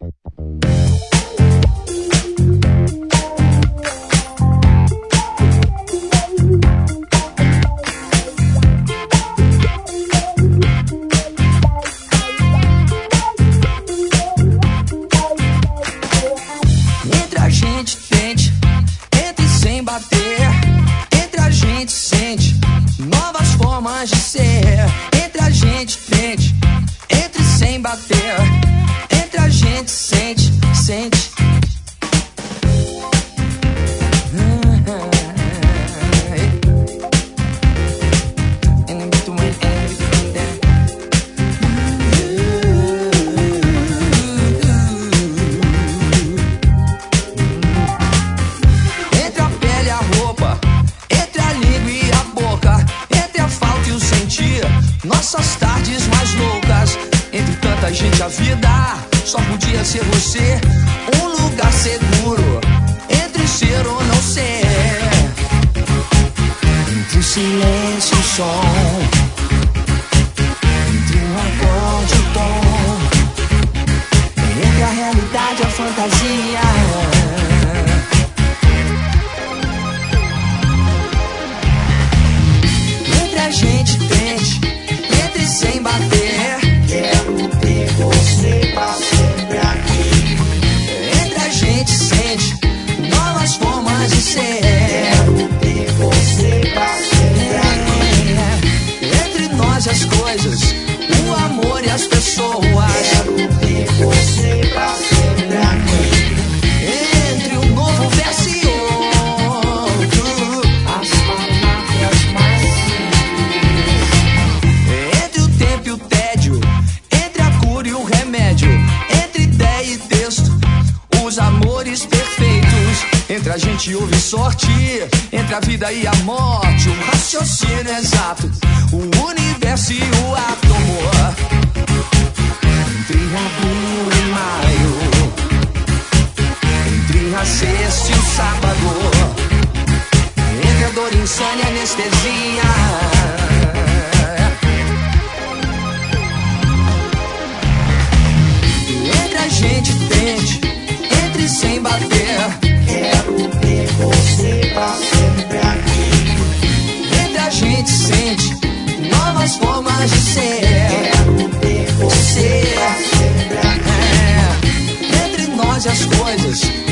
Nossas tardes mais loucas, entre tanta gente a vida só podia ser você. Um lugar seguro, entre ser ou não ser. Entre o silêncio e o som, entre um acorde e o tom, entre a realidade e a fantasia. Entre a gente tente, entre sem bater. Quero ter você pra sempre aqui. Entre a gente sente novas formas de ser. Quero ter você pra sempre aqui. Entre nós e as coisas, o amor e as pessoas. Quero ter você pra sempre aqui. Entre um novo verso e outro, As palavras mais simples. entre o tempo e o tédio, entre a cura e o remédio, entre ideia e texto, os amores perfeitos. Entre a gente houve sorte, entre a vida e a morte, o raciocínio exato, o universo e o átomo. Entre abril e maio, entre a sexta e o sábado, entre a dor, insânia e anestesia. Entre a gente tente, entre sem bater. Quero ter você pra sempre aqui. Entre a gente sente novas formas de ser. Quero ter você pra sempre aqui. Entre nós e as coisas,